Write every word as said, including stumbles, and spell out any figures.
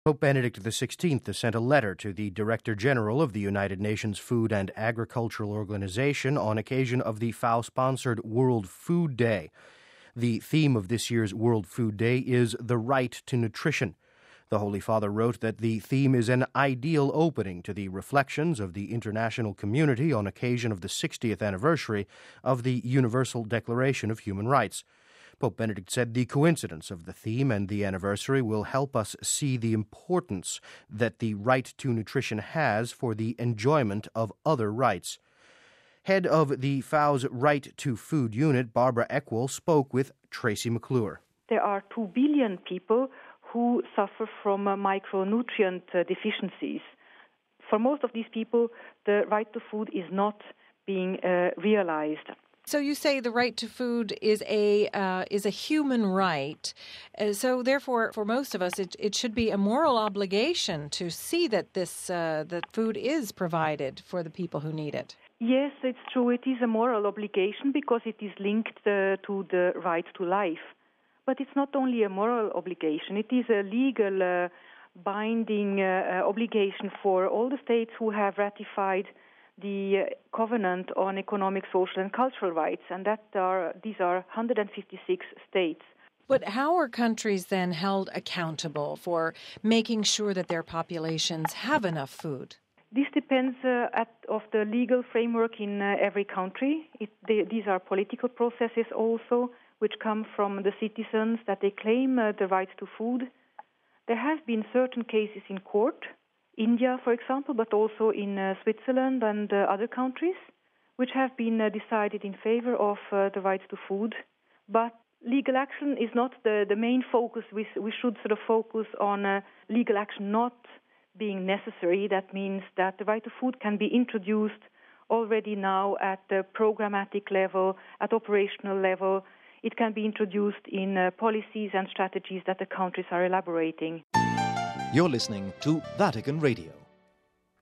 Pope Benedict the sixteenth has sent a letter to the Director General of the United Nations Food and Agricultural Organization on occasion of the F A O-sponsored World Food Day. The theme of this year's World Food Day is the right to nutrition. The Holy Father wrote that the theme is an ideal opening to the reflections of the international community on occasion of the sixtieth anniversary of the Universal Declaration of Human Rights. Pope Benedict said the coincidence of the theme and the anniversary will help us see the importance that the right to nutrition has for the enjoyment of other rights. Head of the F A O's Right to Food unit, Barbara Eckwell, spoke with Tracy McClure. There are two billion people who suffer from uh, micronutrient uh, deficiencies. For most of these people, the right to food is not being uh, realized. So you say the right to food is a uh, is a human right. Uh, so therefore, for most of us, it, it should be a moral obligation to see that this uh, that food is provided for the people who need it. Yes, it's true. It is a moral obligation because it is linked uh, to the right to life. But it's not only a moral obligation. It is a legal uh, binding uh, obligation for all the states who have ratified the Covenant on Economic, Social and Cultural Rights, and that are these are one hundred fifty-six states. But how are countries then held accountable for making sure that their populations have enough food? This depends uh, at, of the legal framework in uh, every country. It, they, these are political processes also, which come from the citizens that they claim uh, the right to food. There have been certain cases in court, India, for example, but also in uh, Switzerland and uh, other countries, which have been uh, decided in favor of uh, the right to food. But legal action is not the, the main focus. We, we should sort of focus on uh, legal action not being necessary. That means that the right to food can be introduced already now at the programmatic level, at operational level. It can be introduced in uh, policies and strategies that the countries are elaborating. You're listening to Vatican Radio.